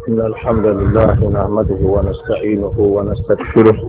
إن الحمد لله نحمده ونستعينه ونستغفره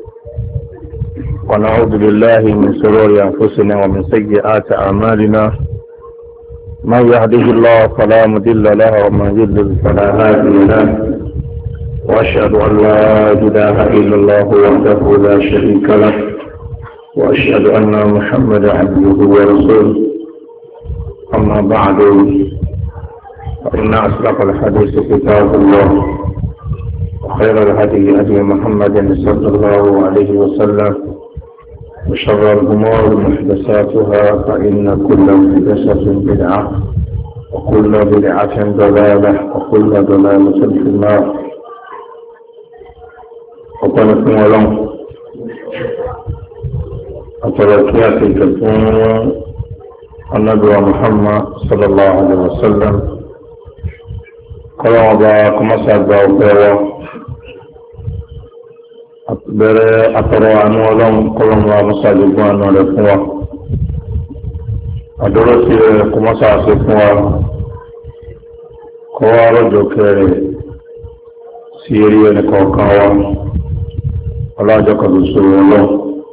ونعوذ بالله من شرور أنفسنا ومن سيئات أعمالنا. من يهده الله فلا مضل له ومن يضلل فلا هادي له، وأشهد أن لا إله إلا الله وحده لا شريك له، وأشهد أن محمدا عبده ورسوله. أما بعد، فإن أصدق الحديث كتاب الله، وخير الهدي هدي محمد صلى الله عليه وسلم، وشر الأمور محدثاتها، فإن كل محدثة بدعة، وكل بدعة ضلالة، وكل ضلالة في النار. وقالت ولم أتركيات الكتون النبي محمد صلى الله عليه وسلم قال كما سأدعى وقوة أترى عنه ولم قال مساجد عنه لفوة أدرسي كما سأسفوة قوى رجوك سيري نكوكاوة ولا جكد الله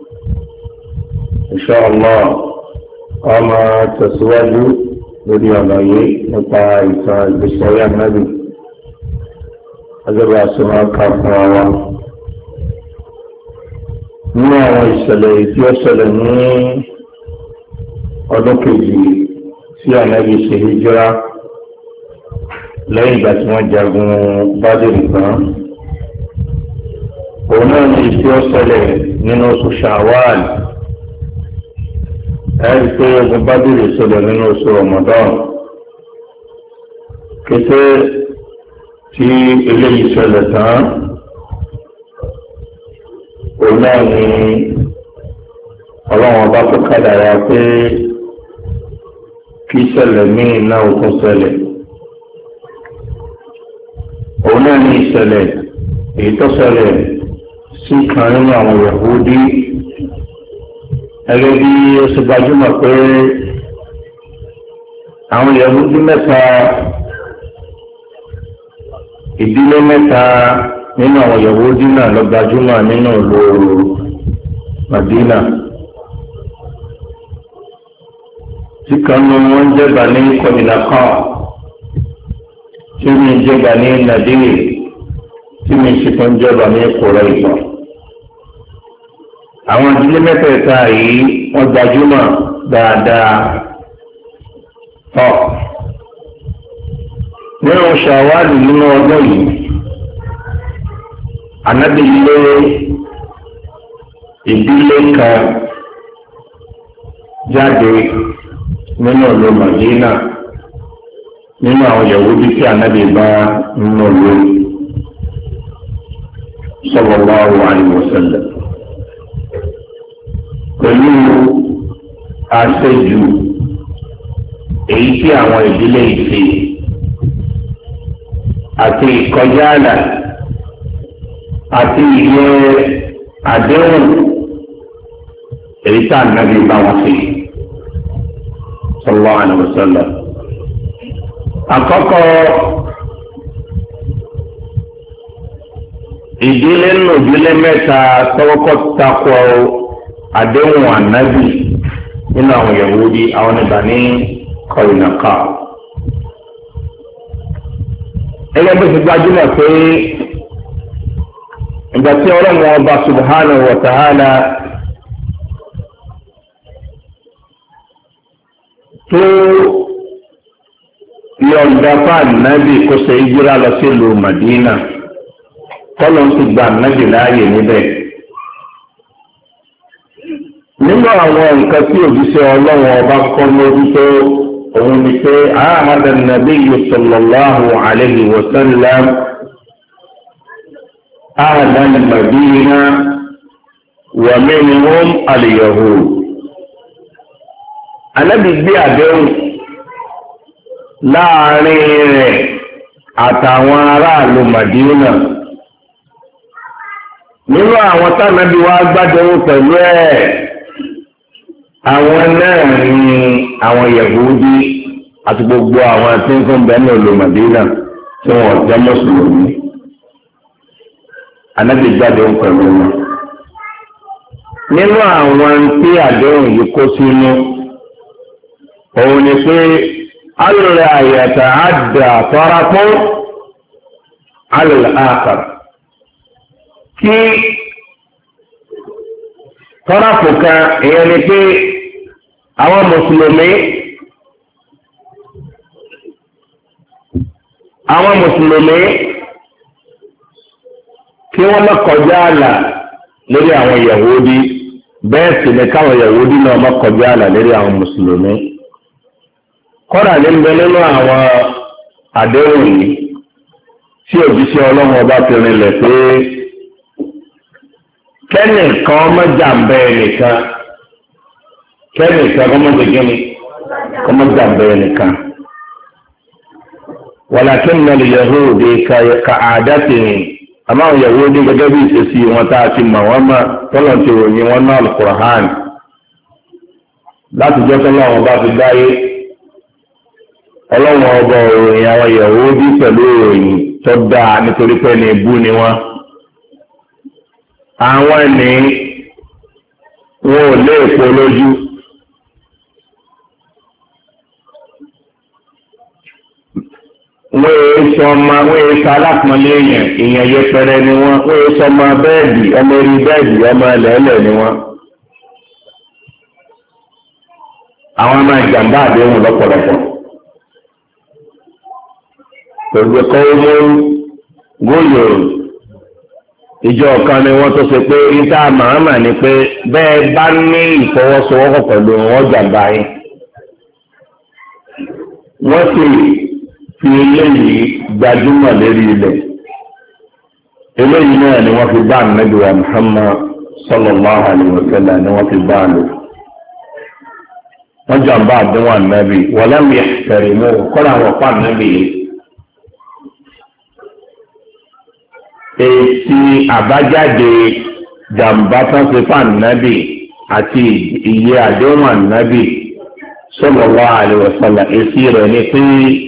إن شاء الله. أما تسواج لدي الله نطاعي بسويا النبي أجب أسماء كافوا nínú àwọn ìṣẹ̀lẹ̀ tí ó ṣẹlẹ̀ ní ọdún kejì tí Ànábì ṣe hijira lẹ́yìn ìgbà tí wọ́n jagun Bádìrì tán. Òun náà ní tí ó ṣẹlẹ̀ nínú oṣù Ṣàwáàlì. Ẹ̀rí pé ogun Bádìrì ṣẹlẹ̀ nínú oṣù Ramadan. Kété tí eléyìí ṣẹlẹ̀ tán, òun náà ni Ọlọ́run ọba tó kádàrá pé kí ṣẹlẹ̀ míì náà ó tún ṣẹlẹ̀. Òun náà ni ìṣẹ̀lẹ̀ èyí tó ṣẹlẹ̀ sí kan nínú àwọn Yahudi. Ẹgbẹ́ bí ó ṣe gbajúmọ̀ pé àwọn Yahudi mẹ́ta, ìdílé mẹ́ta nínú àwọn Yahudi náà lọ gbajúmọ̀ nínú ìlú Madina. Tí kan ní wọ́n jẹ́ Bani Qainuqa, tí mi jẹ́ Bani Nadir, tí mi sì tún jẹ́ Bani Qurayza. Àwọn ìdílé mẹ́tẹ̀ẹ̀ta yìí wọ́n gbajúmọ̀ dáadáa. Nínú Ṣàwálì nínú ọdún yìí, Ànábì lé ìdílé kan jáde nínú ìlú Mádínà nínú àwọn Yahudi tí Ànábì bá nínú ìlú sallallahu alaihi wasallam. Pẹ̀lú àṣejù èyí tí àwọn ìdílé ìfì àti ìkọjá àlà àti ìyẹ àdéhùn èyí tí Ànábì bá wọn fi sallallahu alaihi wasallam. Àkọ́kọ́ ìdílé nínú ìdílé mẹ́ta tọ́wọ́kọ́ takò àdéhùn Ànábì nínú àwọn Yahudi, àwọn ní Bani Qainuqa. Ẹgbẹ́ bí ó ti gbajúmọ̀ pé ìgbà tí Ọlọ́run ọba subhanahu wa ta'ala tó yọ̀ǹda fún Ànábì kó ṣe hijira lọ sí ìlú Madina, kọ́lọ̀ ń ti gba Ànábì láàyè níbẹ̀. Nínú àwọn nǹkan tí òjíṣẹ́ Ọlọ́run ọba kọ́ mójútó òun ni pé ahada an-nabiyyu sallallahu alayhi wa sallam ahla al-Madina wa minhum al-Yahud. Ànábì gbé àdéhùn láàrin rẹ̀ àtàwọn aráàlú Madina. Nínú àwọn tánàbí wá gbádùn pẹ̀lú àwọn náà ni àwọn Yahudi àti gbogbo àwọn tí ń fún bẹ́ẹ̀ ní ìlú Madina. tí wọ́n jẹ́ mùsùlùmí Ànábì jáde ń pẹ̀lú wọn. Nínú àwọn tí àdéhùn yìí kó sínú òun ni pé alẹ́ àyàtà àdà tọ́rápọ́ alẹ́ àkàr kí tọ́rápọ̀ kan èèyàn ni pé àwọn mùsùlùmí kí wọ́n má kọjá àlà lórí àwọn Yahudi bẹ́ẹ̀ sì ni káwọn Yahudi náà má kọjá àlà lórí àwọn mùsùlùmí. Kọ́dà ní bẹ nínú àwọn àdéhùn yìí tí òjíṣẹ́ Ọlọ́run ọba fi rinlẹ̀ pé kẹ́nìkan má jàǹbá ẹnìkan kẹ́nìkan kọ́ má jẹ́gẹ́ni kọ́ má jàǹbá ẹnìkan. Walakinna al-Yahudi ka'adatihim àmọ́ àwọn Yahudi gẹ́gẹ́ bí ìṣesí wọn tá a ti mọ̀ wọ́n mọ̀ tọ́lọ̀ ti ròyìn wọn náà Al-Qur'an láti jẹ́ tọ́lọ̀ wọn bá fi dáyé ọlọ́wọ́n ọba òròyìn àwọn Yahudi pẹ̀lú ìròyìn tó dáa nítorí pé ní ibú ni wọ́n. Àwọn ní wọn ò lé èpo lójú. Wọ́n èé sọ ọmọ wọ́n èé sọ alápọ̀nlé èèyàn yẹpẹrẹ ni wọ́n èé sọ ọmọ bẹ́ẹ̀dì ọmọ eré bẹ́ẹ̀dì ọmọ ẹlẹ́ẹ̀lẹ̀ ni wọ́n. Àwọn ọmọ ìjàmbá àdéhùn lọ́pọ̀lọpọ̀. Pẹ̀lú kọ́wọ́ góòlù ìjọ kan ni wọ́n tó ṣe pé níta màámà ni pé bẹ́ẹ̀ bá ní ìfọwọ́sowọ́pọ̀ pẹ̀lú wọn jàmbá yín. Wọ́n sì fi eléyìí gbajúmọ̀ lérí ilẹ̀. Eléyìí náà ni wọ́n fi bá Ànábì wa Muhammad sallallahu alaihi wa sallam ni wọ́n fi bá a lò. Wọ́n jàmbá àdéhùn Ànábì wa lam yahtarimuhu kọ́ra àwọn ọ̀pá Ànábì yìí. Èsì àbájáde jàmbá tán fi fún Ànábì àti iye àdéhùn Ànábì sallallahu alaihi wa sallam èsì rẹ̀ ni pé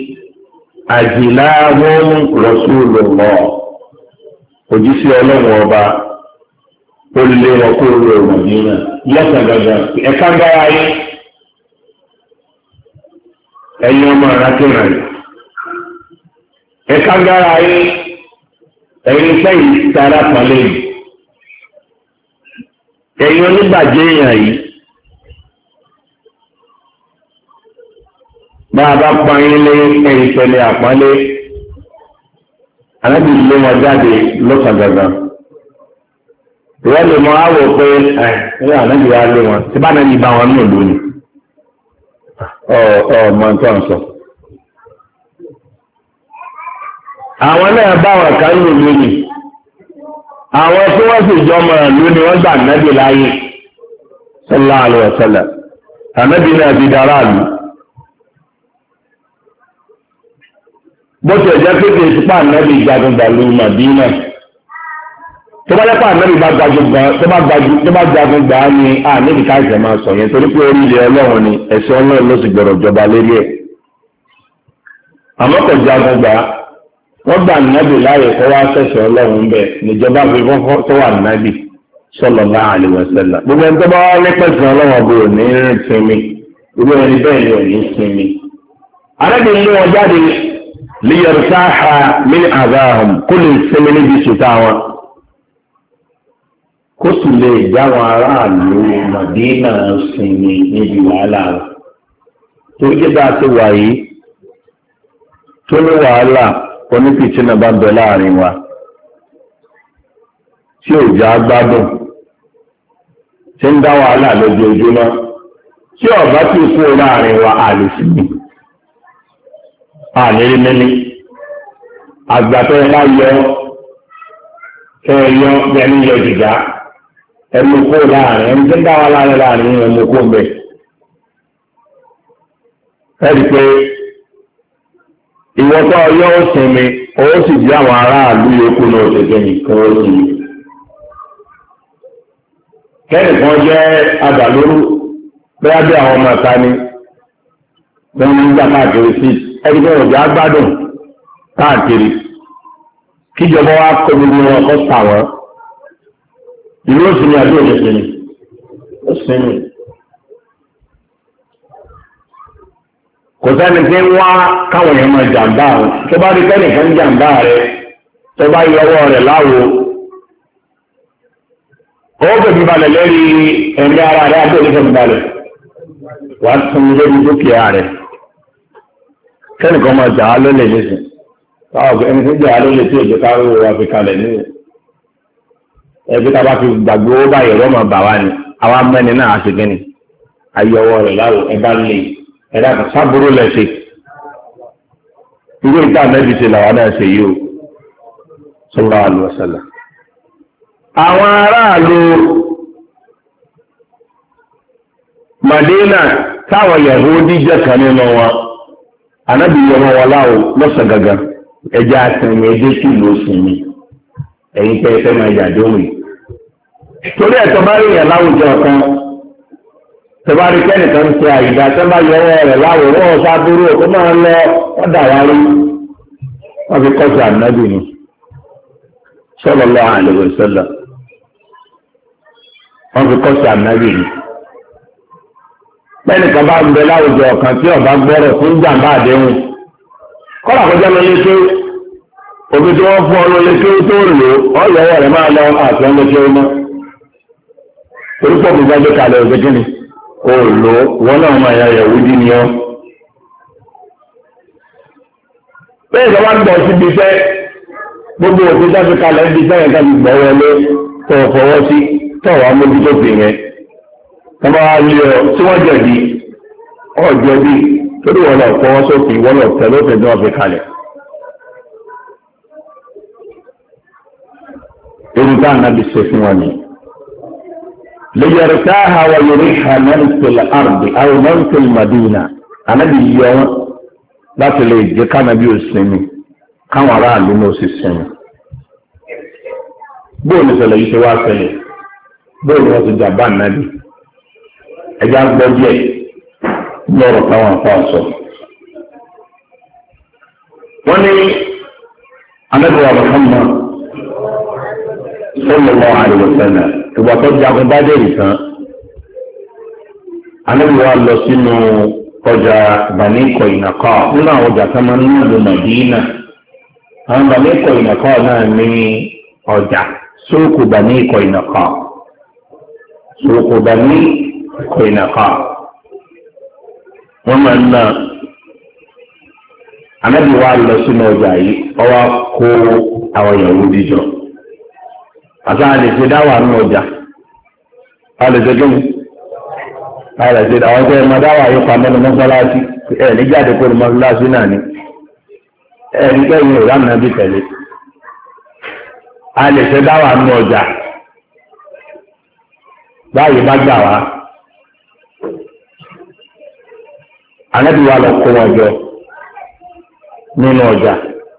àjìláhùn Rasulullah òjíṣẹ́ Ọlọ́run ọba ó lé wọn kó lè wọ̀ nínú lọ́sàn gangan ẹ̀ka ń dára yín ẹ̀yin ọmọ arákùnrin ẹ̀ka ń dára yín ẹ̀yin sẹ́yìn sára pàlẹ́ yìí ẹ̀yin onígbàjẹ́ èèyàn yìí bá a bá pa yín lé ẹ̀yin tẹ̀lé àpọ́nlé Ànábì lé wọn jáde lọ́sàn gangan ìwọ́n lè mọ àwọ̀ pé ẹ̀rọ Ànábì wa lé wọn tí bá náà yí bá wọn nù lónìí ọmọ nǹkan sọ. Àwọn náà bá wọn kan lù lónìí àwọn tí wọ́n sì jọ mọ̀ ìlú ni wọ́n gbà Ànábì láyé sallallahu alaihi wasallam Ànábì náà fi dára lù. Bó ti ẹ̀jẹ̀ pé kì í sípà Ànábì jagun gbàlú Màdínà tó bá lẹ́pà Ànábì bá jagun gbà á ní níbi káìsẹ̀ máa sọ yẹn torí pé orílẹ̀ Ọlọ́run ni ẹ̀sìn Ọlọ́run ló sì gbọ́dọ̀ jọba lérí ẹ̀. Àmọ́ kò jagun gbà á wọ́n gbà Ànábì láàyè kó wá sẹ̀sẹ̀ Ọlọ́run bẹ̀ níjọba fi fọ́fọ́ tó wà Ànábì sallallahu alaihi wasallam. Gbogbo ẹni tó bá wá nípẹ̀sẹ̀ Ọlọ́run ọ̀bọ̀ ò ní rìn sinmi gbogbo ẹni bẹ́ẹ̀ ni ò ní sinmi. Ànábì ní wọn jáde liyartaha min adahum kó lè sinmi níbi ìṣùtà wọn kó sì lè jáwọn aráàlú Màdínà sinmi níbi wàhálà wọn. Torí kí bá a ti wà yìí tó ní wàhálà onífìtínà bá bẹ láàrin wa tí ò já gbádùn tí ń dá wàhálà lójoojúmọ́ tí ọ̀bá tí kú láàrin wa àlèsìmí àlérí mẹ́ni àgbàtọ́ ẹ̀ máa yọ kẹ́ẹ̀yọ bẹ́ẹ̀ni yọ jìgá ẹnu kú láàrin ẹni tí ń dá wàhálà láàrin ẹnu kú bẹ̀ ẹ̀rí pé ìwọ́tọ́ ọyọ́ ó sinmi ó sì jẹ́ àwọn aráàlú yòókù náà tẹ̀tẹ̀ nìkan ó sì. Kẹ́nìkan jẹ́ adàlóru bẹ́ẹ̀ bí àwọn ọmọ ẹ̀ka ni wọ́n ń gbà káàkiri sí ẹni pé òjò agbádùn káàkiri kíjọba wa kó gbogbo wọn kó tà wọn ìlú òsínmi àbí òsínmi òsínmi kò sẹ́ni tí ń wá káwọn èèyàn máa jàǹbá àwọn tó bá rí kẹ́nìkan jàǹbá rẹ tó bá yọ ọwọ́ rẹ̀ láwo ó bẹ̀bí balẹ̀ lórí ẹ̀mí ara rẹ̀ àbí onífẹ̀mí balẹ̀ wàá tún lórí dúkìá rẹ̀ kẹ́nìkan máa jà á lólè nísìn báwo ẹni tó jà á lólè tí èdè káwé wa fi kalẹ̀ ní ẹbí tá a bá fi gbàgbé owó báyìí ọ̀rọ̀ máa bà wá ni àwa mẹ́ni náà á ṣe kí ni ayé ọwọ́ rẹ̀ láwo ẹ bá lè ẹ̀dá kan sábúrú lẹ́sẹ̀ irú ìta mẹ́bí ṣe làwọn náà ṣe yìí o sallallahu alaihi wasallam. àwọn aráàlú Madina táwọn Yahudi jẹ́ kan nínú wọn anábì yọmọ wọn láwo lọ́sàn gangan ẹjẹ́ àtẹ̀yìn ẹjẹ́ kí ló sùn mí ẹ̀yin tẹ́ ẹ fẹ́ máa yà dóhùn yìí. torí ẹ̀tọ́ bá rí yàn láwùjọ kan tẹbárí kẹ́nìkan ṣe àyíká tẹ́ bá yọ ọwọ́ rẹ̀ láwọ̀ wọ́n sábúrú òkú máa ń lọ wọ́n dà wá rí wọ́n fi kọ́ sí ànábì ni sallallahu alaihi wasallam wọ́n fi kọ́ sí ànábì ni. kẹ́nìkan bá ń bẹ láwùjọ kan tí ọba gbọ́rọ̀ fún jàǹbá àdéhùn kọ́lá kọjá lọ létí òbí tí wọ́n fún ọ lọ létí tó lò ó yọ ọwọ́ rẹ̀ máa lọ àti ọ́n létí ó mọ́ torí pọ̀ gbogbo ẹgbẹ́ kalẹ̀ òbí kí ni òòlò wọn náà máa ya Yahudi ni ọ. bẹ́ẹ̀ ni wọ́n gbọ́ síbi iṣẹ́ gbogbo òfin jáde kalẹ̀ níbi iṣẹ́ yẹn ká ti gbọ́ wọlé tó fọwọ́ sí tó wàá mójútó fi yẹn. wọ́n bá wá lé ọ tí wọ́n jẹ̀bi ọ̀ jẹ̀bi torí wọn lọ fọwọ́ sófin wọn lọ tẹ̀ lófin tí wọ́n fi kalẹ̀. irú táwọn náà bí ṣe fún wọn ni. ليرتاح ويريح من في الأرض أو من في المدينة أنا بيوم لا تلي كان بيو السمي كان وراء لنوس السمي بول سلا يسوا سلا بول وسجابان نبي أجاب بوجي نور كمان فاسو وني أنا محمد صلى الله عليه وسلم ìgbà tó jagun bá dé ìtàn anábì wa lọ sínú ọjà Bani Koinaka nínú àwọn ọjà tó máa ń nílò Madina àwọn Bani Koinaka náà ní ọjà sóòkù Bani Koinaka sóòkù Bani Koinaka wọn máa ń ná anábì wa lọ sínú ọjà yìí ọwọ́ kó àwọn Yahudi jọ. àti a lè ṣe dáwà ní ọjà a lè ṣe gẹ́gẹ́ a lè ṣe àwọn tẹ́ ẹmọ dáwà yóò pa mẹ́nu mọ́sálásí ẹ̀ ní jáde kó ní mọ́sálásí náà ni ẹ̀ ní kẹ́yìn ìrànà bí tẹ̀lé a lè ṣe dáwà ní ọjà báyìí bá gbà wá Ànábì wa lọ kó wọn jọ nínú ọjà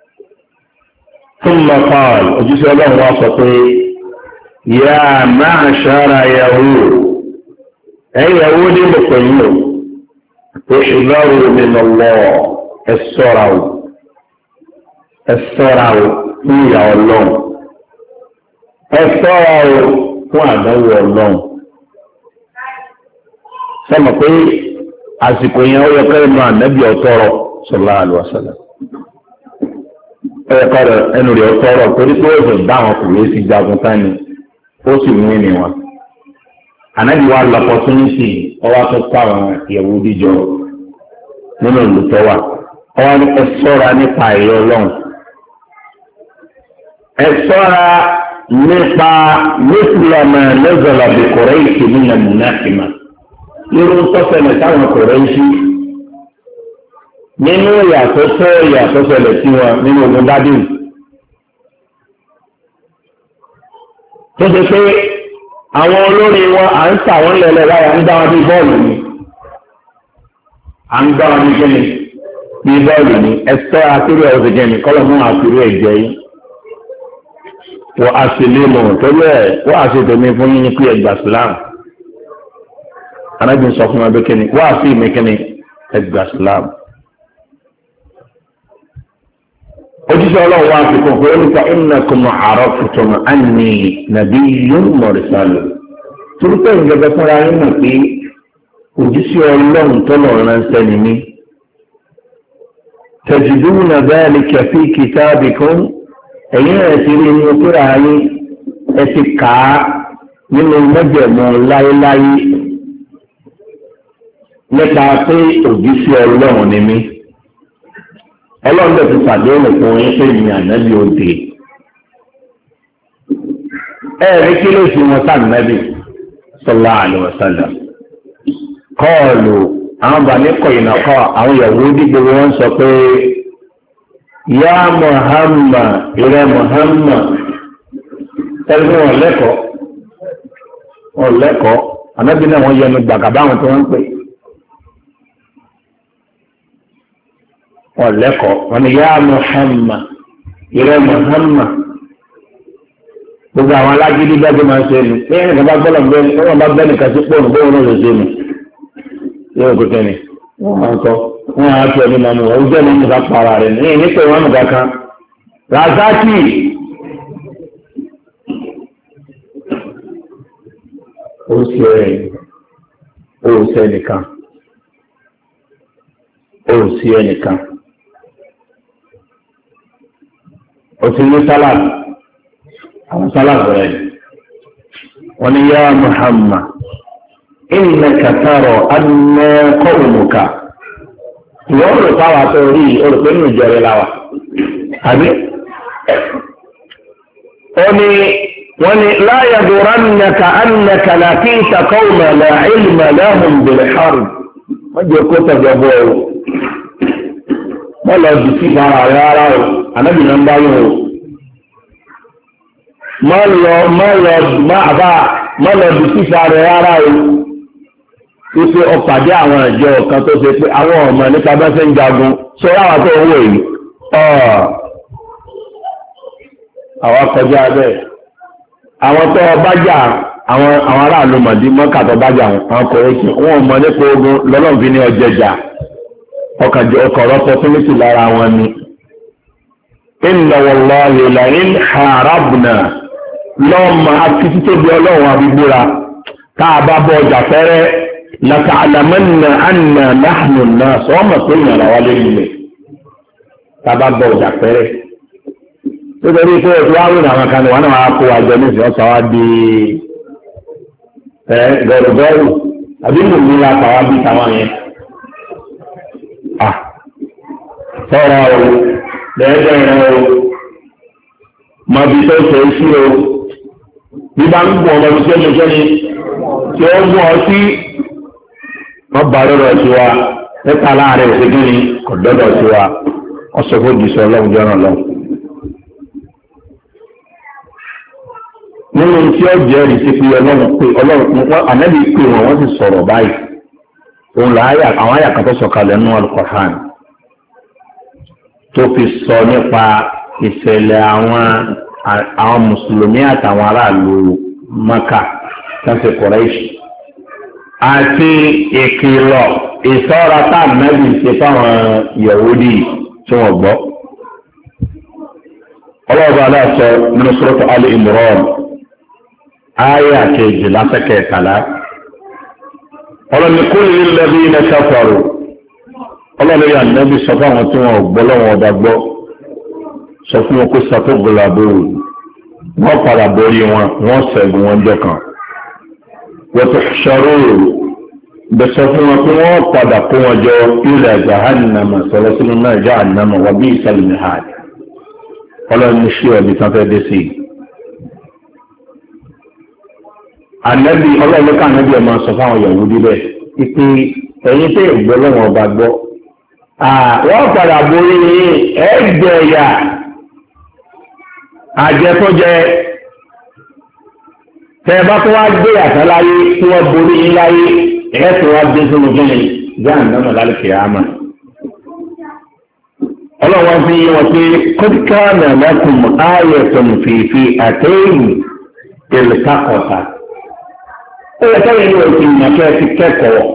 ثم قال òjíṣẹ́ Ọlọ́run wá sọ pé يا معشر يهود ẹ̀yin Yahudi ní mo pè yín o احذروا من الله ẹ ṣọ́ra o fún ìyà Ọlọ́run ẹ ṣọ́ra o fún àdánwò Ọlọ́run sọmọ pé àsìkò yẹn ó yẹ kẹ́rin náà Ànábì ọ̀tọ̀rọ̀ sallallahu alaihi wasallam ẹ̀kọ́ rẹ̀ ẹnu rẹ̀ ọ̀tọ̀rọ̀ torí pé ó sì bá àwọn kùnrin sí jagun tání ó sì mú ní wọn. Ànábì wa lọ opportunity ọwọ́ tó kọ́ àwọn Yahudi jọ nínú ìlú tó wà ọwọ́ ní ẹ ṣọ́ra nípa ẹ̀yọ Ọlọ́run ẹ ṣọ́ra nípa mùsùlùmí lẹ́zọ̀lá bí Quraysh nínú múnáfìmá irú tọ́sẹ̀lẹ̀ táwọn Quraysh nínú ìyàtọ̀ ṣẹlẹ̀ sí wọn nínú ogun Badr tó ṣe pé àwọn olórin wọn à ń tà wọ́n lẹ́lẹ̀ láyà ń dá wọn bí bọ́ọ̀lù ni à ń dá wọn ní kíni bí bọ́ọ̀lù ni ẹ̀sọ́ àtúrò ẹ̀ ọ̀sẹ̀ jẹ́ni kọ́lọ̀ mú àtúrò ẹ̀ jẹ́ yín wọ́n á sì lé mọ̀ torí ẹ̀ wọ́n á sì tẹ̀mí fún yín ní pé ẹgbà Islam anábì sọ fún wọn bí kíni wọ́n á sì mí kíni ẹgbà Islam ojúṣe ọlọ́run wá fi kún fún nípa innakum araftum anni nabiyyun mursalun turúkọ ìjọba fúnra yín mọ̀ pé ojúṣe ọlọ́run tọ́lọ̀ ránṣẹ́ ni mí tajiduna dhalika fi kitabikum ẹ̀yin ẹ̀ ti rí inú fúnra yín ẹ ti kà á nínú mẹ́jẹ̀mú láéláé nípa pé ojúṣe ọlọ́run ni mí. Ọlọ́run lè fi ṣàdéhùn fún yín pé ìyìn ànábì òde. Rí kí ló fi wọn sànábì sallallahu alaihi wasallam. Kọ́ọ̀lù àwọn bàní kọ̀yìnà kọ́ àwọn Yahudi gbogbo wọn sọ pé yá Muhammad ìrẹ́ Muhammad ẹgbẹ́ wọn lẹ́kọ̀ọ́ ànábì náà wọ́n yẹnu gbàgàbá àwọn tí wọ́n ń pè. Ọ̀lẹ́kọ̀ọ́ wọn ni yá Muhammad ìrẹ́ Muhammad gbogbo àwọn alágídí dájú máa ń ṣe nù ní ẹnìkan bá gbọ́dọ̀ bẹ́ẹ̀ ni wọ́n bá bẹ́ẹ̀ nìkan sí pọ́ọ̀nù bóun náà lè ṣe nù yóò kó kẹ́ni wọ́n máa ń kọ́ wọ́n á fi ẹni máa mú wọn jẹ́ nínú ká para rẹ̀ ní ìní pé wọ́n nù kankan Razaki ó sí ẹnìkan. Òtún ní sálàbù àwọn sálàbù rẹ̀ wọ́n ní yá Muhammad innaka tara anna qawmuka ìwọ́n rò táwà tó rí olùpẹ́ nínú ìjọba láwà àbí wọ́n ní la yadurannaka annaka laqita qawman la ilma lahum bil harb wọ́n jẹ́ kó tẹ̀gbẹ́ bọ́ ọ wọ́n lọ dùn sí ìbára rẹ̀ ara o anábìnrin ń bá wọn o má lọ dùn sí ìbára rẹ̀ ara o wípé ọ̀pàdé àwọn ìjọ kan tó ṣe pé àwọn ọmọ nípa bá ṣe ń jagun ṣé láwọn tó wọ̀ yìí àwọn kọjá bẹ́ẹ̀ àwọn tó bá jà àwọn aráàlú mọ̀dí mọ́kà tó bá jà àwọn kọ̀ọ̀rọ̀ wọn mọ̀ nípa ogun lọ́lọ́mùfín ní ọjẹ́jà ọkọ̀ opportunity lára wọn ni. Inna wallahi la'in harabna lọ́mọ akitì tó bí ọlọ́run àbíbúra táà bá bọ́ ọjà fẹ́rẹ́ lata'lamanna anna nahnu an-nas ọmọ tó yàn láwá lórí ilẹ̀ táà bá bọ́ ọjà fẹ́rẹ́. Nítorí pé ètò àwọn àwọn kan wà náà kó àjọ ní ìfẹ́ ọ̀sán wá di gọ̀rọ̀gọ̀rù àbí mòmí la kàwá bí táwọn yẹn. Sọ́ra o, lẹ́ẹ̀dẹ̀ ìran o, mọ̀bí tó ṣe é sí o, bí bá ń gbọ́ ọmọ bí tó ṣe ni tí ó mú ọ sí wọ́n bá lọ́dọ̀ sí wa nípa láàrin ìṣègùn ni kò dọ́dọ̀ sí wa wọ́n sọ fún ìdíṣẹ́ ọlọ́run jọ́nà lọ. Nínú tí ó jẹ́rìí sí pé ọlọ́run pé ọlọ́run ànábì pé wọ́n sì sọ̀rọ̀ báyìí òun là àwọn àyà kan tó sọ̀kalẹ̀ nínú Al-Qur'an tó fi sọ nípa ìṣẹ̀lẹ̀ àwọn mùsùlùmí àtàwọn aráàlú Maka tẹ́sí Kùráìṣì àti ìkìlọ̀ ìṣọ́ra táàmẹ́bì ṣe fáwọn Yahudi tí wọ́n gbọ́. Ọlọ́ọ̀bá aláṣọ nínú Suratu Ali Imran áyà kejì lásẹ̀kẹ̀ẹ́kàlá ọlọ́ni kul lilladhina kafaru ọlọ́ni yà nẹ́bí sọ fáwọn tí wọ́n gbọ́ lọ́wọ́ ọba gbọ́ sọ fún wọn kó sàtọ́gbọ̀lá bóòrù wọ́n padà borí wọn wọ́n ṣẹ́gun wọn jọ kan wa tuhsharun bẹ sọ fún wọn pé wọ́n padà kó wọn jọ ila jahannama sọ̀rọ̀ sínú náà jahannama wa bi'sal mihad ọlọ́ni ṣí ọ̀bí tán fẹ́ dé sí i. Ànábì ọlọ́ọ̀lọ́kà ànábì ẹ̀ máa sọ fáwọn Yahudi bẹ́ẹ̀ ìpè ẹ̀yin tẹ́ ìgbọ́ lọ́wọ́ ọba gbọ́ wọ́n padà borí ẹ̀ẹ́dẹ̀ẹ̀yà àjẹtọ́jẹ tẹ́ ẹ bá tó wá gbé àtàláyé tí wọ́n borí yín láyé ẹ̀ tó wá dé sínú gíní Jahannama lálùkì àmà. Ọlọ́wọ́n fi yé wọn pé qad kana lakum ayatun fi fi'atayn iltaqata. Ó yẹ kẹ́yìn ní òkè ìyànkẹ́ ti kẹ́kọ̀ọ́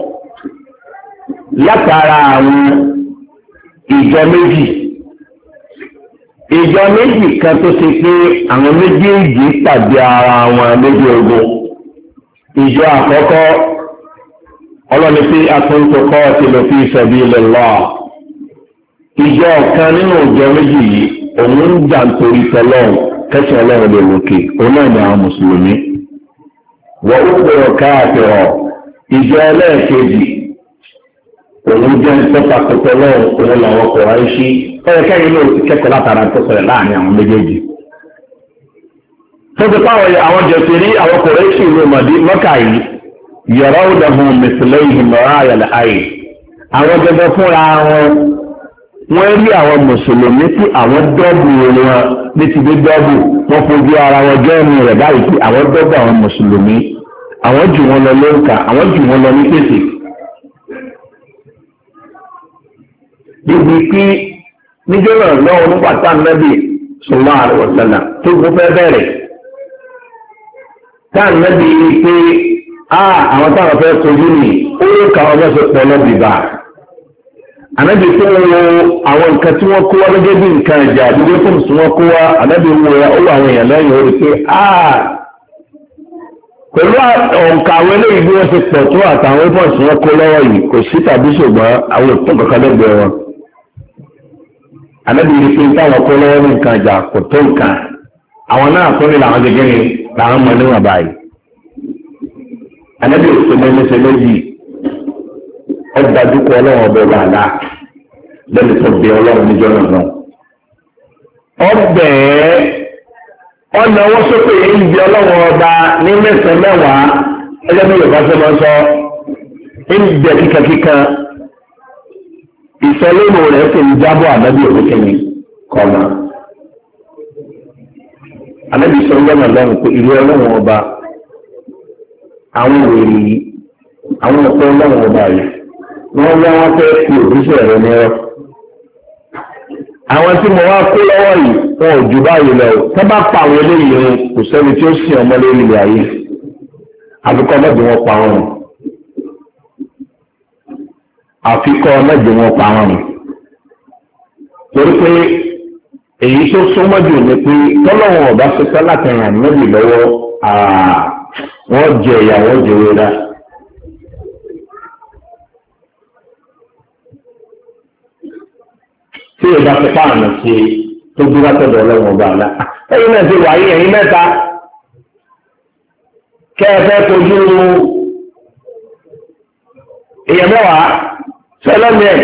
látara àwọn ìjọ méjì ìjọ méjì kan tó ṣe pé àwọn méjèèjì pàdé ara wọn lójú ogun. ìjọ àkọ́kọ́ ọlọ́ni pé akóńtòkọ́ ti lọ fi sabilillah. ìjọ kan nínú ìjọ méjì yìí òun ń jà nítorí tọlọ́run kẹsàn ọlọ́run lè lókè òun náà ní àwọn mùsùlùmí. wọ́n ó pè ọ́ káàkiri ìjọ ẹlẹ́ẹ̀kejì òun jẹ́ ìtọ́pàkọ́tọ́ lọ́wọ́ òun làwọn Kùráìṣì ọ̀rẹ́ kẹ́yìn ló ti kẹ́kọ̀ọ́ látara tó sọ̀rọ̀ láàrin àwọn méjèèjì. tó ti pàwọn àwọn jẹ̀sìn rí àwọn Kùráìṣì ìlú Mọ́kà yìí yọ̀rọ̀ ó dàbọ̀ mẹsìlẹ̀ ìhìnmọ̀rá àyàlẹ̀ ayé. àwọn jẹjẹ fúnra wọ́n rí àwọn mùsùlùmí tí àwọn dọ́bù wọn ní ti dé dọ́bù wọ́n fojú ara wọn jẹ́ ẹ̀mí rẹ̀ báyìí tí àwọn dọ́bù àwọn mùsùlùmí àwọn jù wọn lọ lóǹkà àwọn jù wọn lọ ní pèsè. níbi tí níjọba lọ́wọ́ nípa tá nẹ́bì sallallahu alaihi wasallam tó kún fẹ́ bẹ̀rẹ̀ tá nẹ́bì yìí pé àwọn táwọn fẹ́ sojú ni ó yẹ káwọn fẹ́ sọ pọ̀ lọ́bì bá ànábì tó wo àwọn nǹkan tí wọ́n kó wá gẹ́gẹ́ bí nǹkan ìjà àdúgbò tó ń sún wọ́n kó wá ànábì wo àwọn èèyàn lẹ́yìn orí pé pẹ̀lú ọ̀nkà àwọn eléyìí bí wọ́n ti pọ̀ tó àtàwọn ìfọ̀sí wọn kó lọ́wọ́ yìí kò sí tàbí ṣùgbọ́n àwọn òtún kankan lẹ́gbẹ̀ẹ́ wọn. ànábì yìí pé táwọn kó lọ́wọ́ ní nǹkan ìjà kò tó nǹkan àwọn náà tó ní làwọn gẹ́gẹ́ ni làwọn mọ níwọ̀n báyìí. ànábì òsè mẹ́lẹ́sẹ̀ méjì ọ̀dájú kọ ọlọ́run ọbẹ̀ wàhálà lẹ́nu tó bẹ ọlọ́run níjọ́ náà. ọ̀nà owó sókè yìí ń di ọlọ́run ọba ní mẹ́sàn-án mẹ́wàá ẹgbẹ́ bí yorùbá ṣe máa ń sọ ń bẹ kíkankíkan ìsọlẹ́nu rẹ̀ sì ń jábọ̀ ànábì òkèkèmí kọ̀ọ̀nà. ànábì sọ lọ́nà lọ́run pé ìlú ọlọ́run ọba àwọn wèrè yìí àwọn ọ̀pọ̀ ọlọ́run ọba yìí wọ́n wá wọ́n fẹ́ fi òbíṣẹ́ rẹ̀ ní ọ́. àwọn tí mo wá kó lọ́wọ́ yìí wọn ò jù báyìí lọ tó bá pa àwọn eléyìí rìn kò sẹ́ni tí ó sìn ọmọ lórí ilẹ̀ ayé àfikọ́ mẹ́jọ wọn pa wọn àfikọ́ mẹ́jọ wọn pa wọn torí pé èyí tó súnmọ́ jù ni pé tọ́lọ́wọ́n ọ̀bá ṣiṣẹ́ láti ràn níbi lọ́wọ́ wọ́n jẹ ìyàwó jẹwé rà. tí ìbá ti fáànù sí tó dúró tọ̀dọ̀ ọlọ́run ọba àlá. ẹ̀yin náà ti wà yí ẹ̀yin mẹ́ta kẹ́ẹ̀fẹ́ kojú èèyàn mẹ́wàá sọlọ́mì ẹ̀.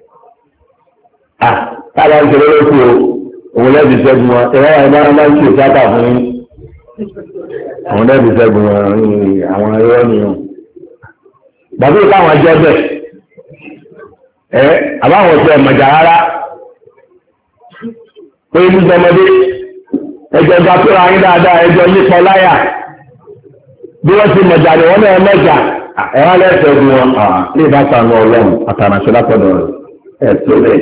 tábà ń tẹ̀lé lóko òun lẹ́bi sẹ́gun wọn ẹ̀rọ ìbá máa ń ṣe ìsáta fún yín. àwọn lẹ́bi sẹ́gun wọn àwọn ẹ̀rọ nìyẹn. bàbá ìkáwọn ẹjọ́ bẹ̀ àbáwọn ọ̀sẹ̀ ẹ̀mọ̀jà rárá. pé ní ọmọdé ẹjọ́ gba tóra yín dáadáa ẹjọ́ nípa láyà bí wọ́n ti mọ̀jà ni wọ́n náà mọ̀jà ẹ̀rọ lẹ́sẹ̀ bí wọn ní ìbátan ní ọlọ́run àtàràṣẹ látọ̀dọ̀ rẹ̀ tó bẹ́ẹ̀.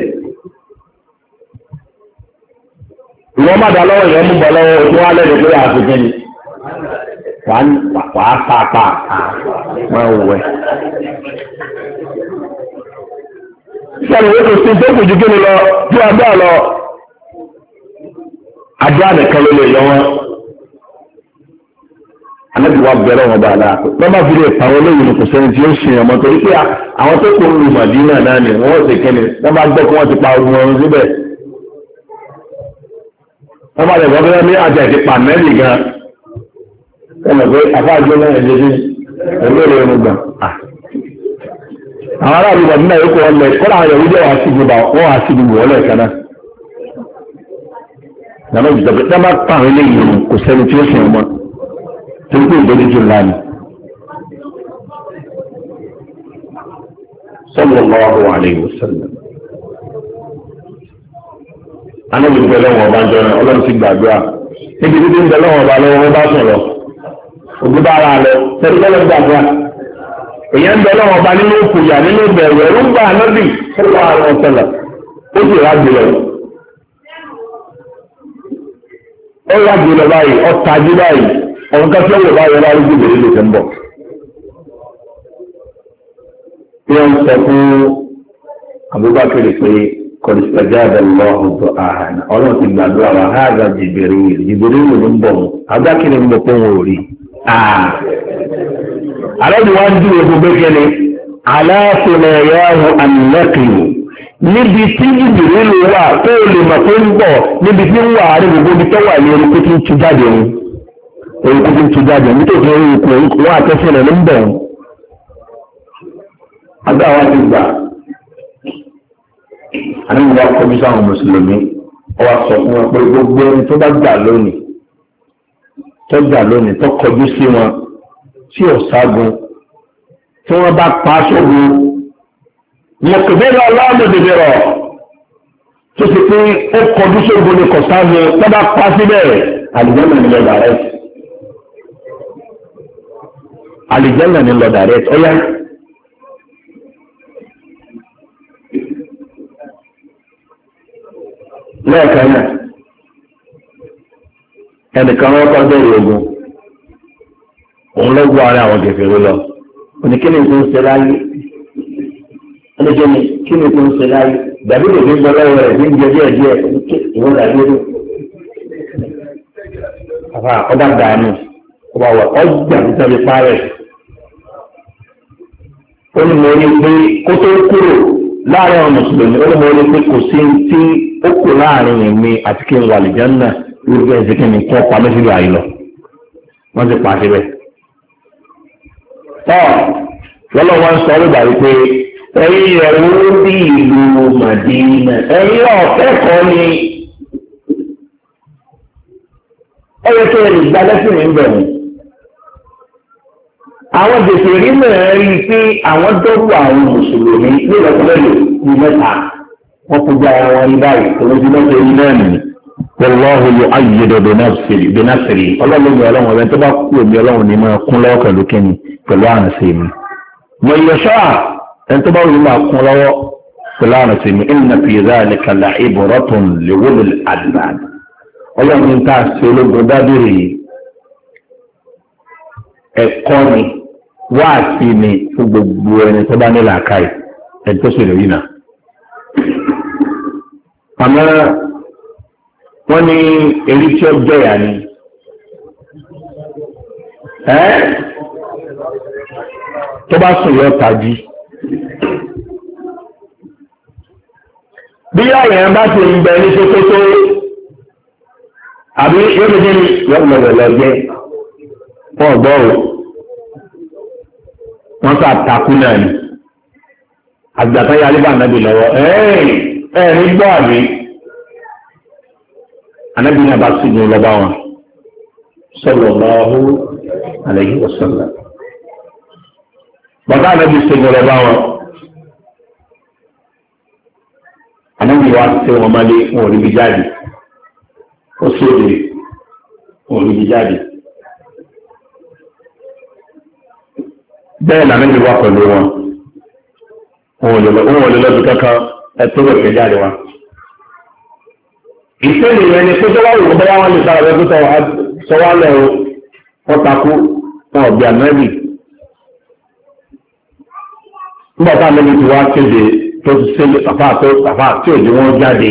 ìwọ́n má dá lọ́wọ́ ìwọ́n mú bọ̀ lọ́wọ́ òtún wá lẹ́nu pé àfikún ni wàá pàápà máa ń wẹ̀. sọ̀rọ̀ wọ́n kò sí tó kù jù kí ni lọ tí wọ́n bẹ́ẹ̀ lọ. Adúlá nìkan ló lè yọ wọn. Ànábì wa bẹ̀rẹ̀ wọn bá a la. Wọ́n bá fi lè pa àwọn olóyìn kò sẹ́ni tí ó ṣe ọmọ torí pé àwọn tó kó lu Màdínà náà ni wọ́n ṣe kẹ́ni. Wọ́n bá gbọ́ kí wọ́n ti pa ogun wọn síbẹ̀. Wọ́n bá lè gbọ́ bí àti àti pa mẹ́lì gan. Wọ́n mọ̀ pé àfáàjọ náà lè dé olóore irun gbà. Àwọn aráàlú Màdínà yóò kó wọn lẹ̀ kọ́lá àwọn Yorùbá wà sí gbogbo wọn wà sí gbogbo wọn lẹ̀ kan náà. Nàmọ́ ìjọba tí wọ́n bá pa àwọn eléyìí nù kò sẹ́ni tí ó sìn ọmọ tó ń pè ìdójútó ńlá ni. Sallallahu alaihi wasallam. Anábì ń bẹ lọ́wọ́ ọba jọ náà ọlọ́run ti gbàdúrà. Níbi títí ń bẹ lọ́wọ́ ọba lọ́wọ́ wọn bá sọ̀rọ̀. Ògùn bá ara lọ sẹ́ni kọ́lọ́ gbàdúrà. Èyí ń bẹ lọ́wọ́ ọba nínú òkùnyà nínú bẹ̀rù ẹ̀rú ń bá Anábì sallallahu alaihi wasallam. Ó sì rà jùlọ. Ó wá jùlọ báyìí ọ̀tajú báyìí ọ̀run ká fẹ́ wò báyìí lárí gbèbèrè lè fẹ́ ń bọ̀. Bí wọ́n sọ fún Abubakar pé قد استجاب الله دعاءنا ọlọ́run ti gbàdúrà wa هذا جبريل ló ń bọ̀ adákìrì ń bọ̀ pé wọn ò rí àlọ́dún wá ń dúró gbogbo gẹ́lẹ́ aláàfin ẹ̀yáwó ànìlẹ́kìrì níbi tí Jibril wà tó lè mọ̀ pé ń bọ̀ níbi tí ń wà àárín gbogbo ibi tó wà ní orúkú tí ń tu jáde ń orúkú tí ń tu jáde nítorí orúkú wọn àtẹ́sẹ̀ rẹ̀ ló ń bọ̀ agbá wa ti gbà àníwò wa kọjú sáwọn mùsùlùmí ọwọ́ sọ fún wọn pé gbogbo ẹni tó bá jà lónìí tó kọjú sí wọn tí ò ságun tí wọ́n bá pa sógun mọ̀kùnbẹ́rẹ̀ aláàmọ̀dẹ̀bẹ̀rọ̀ tó ti pé ó kọjú sógun ní kọ̀ságun tó bá pa síbẹ̀ àlìjẹ́nà ní lọ direct ọ̀yá. lẹ́ẹ̀kan náà ẹnìkan wọ́n kọ́ bẹ̀rẹ̀ ogun òun lọ́gbọ́ ara àwọn kèfèrí lọ oníkíni tó ń ṣe láyé oníkíni kíni tó ń ṣe láyé dàbí lè fi ń bọ́ lọ́wọ́ rẹ̀ ní ìjẹ́ díẹ̀ ìwọ́n dàbí rú àfa ọba dànù ọba wà ọjà tó tẹ́lẹ̀ parẹ́ ó ní mo ní pé kó tó kúrò láàrin àwọn mùsùlùmí ó ní mo ní pé kò sí tí ó kù láàrin mi àti kí n wà lè jẹun náà lórí ẹsẹ̀ kí ni kọ́ pa mẹ́sìlú àyè lọ wọ́n ti pa síbẹ̀. lọ́lọ́ wọn sọ ọ́ dàbí pé ẹ̀yin ẹ̀rú bí ìlú Màdínà ẹ̀yin ọ̀fẹ́ kan ni ẹ̀yẹ tó yẹ ìgbà lẹ́sìn ní bẹ̀rù. àwọn gbèsè rí náà rí i pé àwọn dọ́rù àwọn mùsùlùmí nílẹ̀kùnlẹ̀lẹ̀ ní mẹ́ta wọ́n kó gba ara wọn rí báyìí tó ló ti lọ́sẹ̀ yìí náà nìyí. Wallahu yu'ayyidu binasrihi ọlọ́run ní ọlọ́run ọ̀rẹ́ tó bá kú èmi ọlọ́run ní máa kún lọ́wọ́ pẹ̀lú kẹ́ni pẹ̀lú àrùnsẹ̀ mi. Mo yẹ ṣọ́à ẹni tó bá wù mí máa kún lọ́wọ́ pẹ̀lú àrùnsẹ̀ mi inna fi dhalika la'ibratun li ulil albab. ọlọ́run ní ká ṣe ológun dábìrì ẹ̀kọ́ ni wáàsí ni fún gbogbo ẹni tó bá ní làákàyè ẹni tó ṣe lè rí náà. àmọ́ wọ́n ní èyí tí ó jẹ́yà ni tó bá sùn yọ tají bí àyàn bá ti ń bẹ ní Sókótó àbí yóò fi dénú yọ lọ́wọ́ lọ́gbẹ́ fún ọ̀gbọ́rò wọ́n sá takú náà ni àgbàtà yálé bá nàbì lọ́wọ́ ẹ̀ẹ́rì gbọ́ àbí anabi náà bá sí ní lọ́ba wọn sallallahu alayhi wa sallam bàbá anabi sí ní lọ́ba wọn anabi wa ṣe wọn máa lé wọn ò rí bí jáde ó sì rí wọn ò rí bí jáde bẹ́ẹ̀ ni anabi wà pẹ̀lú wọn wọn ò lè lọ́dún kankan ẹ̀tọ́ rẹ̀ fẹ́ jáde wọn. ìṣẹ̀lẹ̀ yẹn ni pé tó wá wù bá wọn lè sára rẹ pé sọ wá lọ wọn takú wọn ọ̀bí ànábì nígbà tá ànábì ti wá kéde tó ti ṣẹlẹ̀ àfáà tí òjò wọn jáde